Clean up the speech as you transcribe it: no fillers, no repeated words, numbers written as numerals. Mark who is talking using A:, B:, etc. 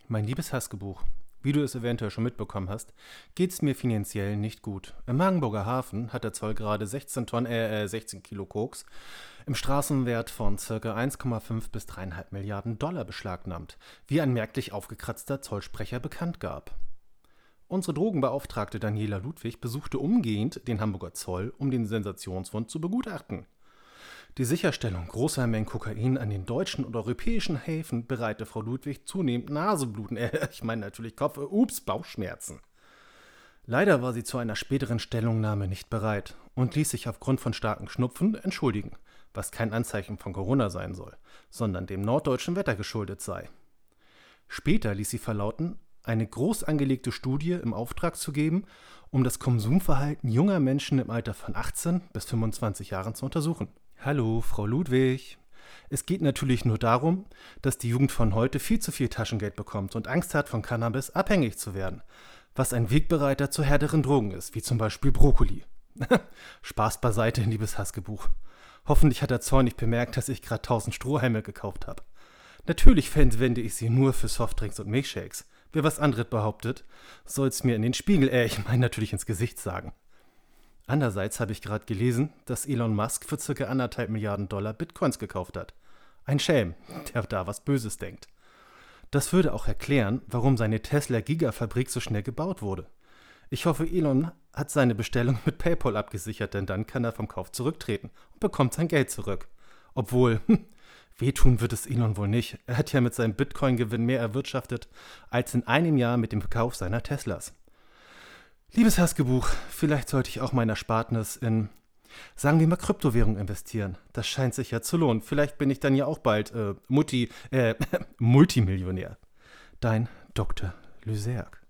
A: Mein liebes Haskellbuch, wie du es eventuell schon mitbekommen hast, geht's mir finanziell nicht gut. Im Hagenburger Hafen hat der Zoll gerade 16 Kilo Koks im Straßenwert von ca. 1,5 bis 3,5 Milliarden Dollar beschlagnahmt, wie ein merklich aufgekratzter Zollsprecher bekannt gab. Unsere Drogenbeauftragte Daniela Ludwig besuchte umgehend den Hamburger Zoll, um den Sensationsfund zu begutachten. Die Sicherstellung großer Mengen Kokain an den deutschen und europäischen Häfen bereitete Frau Ludwig zunehmend Nasenbluten, Bauchschmerzen. Leider war sie zu einer späteren Stellungnahme nicht bereit und ließ sich aufgrund von starkem Schnupfen entschuldigen, was kein Anzeichen von Corona sein soll, sondern dem norddeutschen Wetter geschuldet sei. Später ließ sie verlauten, eine groß angelegte Studie im Auftrag zu geben, um das Konsumverhalten junger Menschen im Alter von 18 bis 25 Jahren zu untersuchen. Hallo, Frau Ludwig. Es geht natürlich nur darum, dass die Jugend von heute viel zu viel Taschengeld bekommt und Angst hat, von Cannabis abhängig zu werden, was ein Wegbereiter zu härteren Drogen ist, wie zum Beispiel Brokkoli. Spaß beiseite, liebes Haskellbuch. Hoffentlich hat der Zoll nicht bemerkt, dass ich gerade 1000 Strohhalme gekauft habe. Natürlich verwende ich sie nur für Softdrinks und Milchshakes. Wer was anderes behauptet, soll's mir in den Spiegel, natürlich ins Gesicht sagen. Andererseits habe ich gerade gelesen, dass Elon Musk für ca. 1,5 Milliarden Dollar Bitcoins gekauft hat. Ein Schelm, der da was Böses denkt. Das würde auch erklären, warum seine Tesla-Gigafabrik so schnell gebaut wurde. Ich hoffe, Elon hat seine Bestellung mit PayPal abgesichert, denn dann kann er vom Kauf zurücktreten und bekommt sein Geld zurück. Obwohl, wehtun wird es Elon wohl nicht. Er hat ja mit seinem Bitcoin-Gewinn mehr erwirtschaftet als in einem Jahr mit dem Verkauf seiner Teslas. Liebes Haskellbuch, vielleicht sollte ich auch mein Erspartnis in, sagen wir mal, Kryptowährung investieren. Das scheint sich ja zu lohnen. Vielleicht bin ich dann ja auch bald Multimillionär. Dein Dr. Lyserg.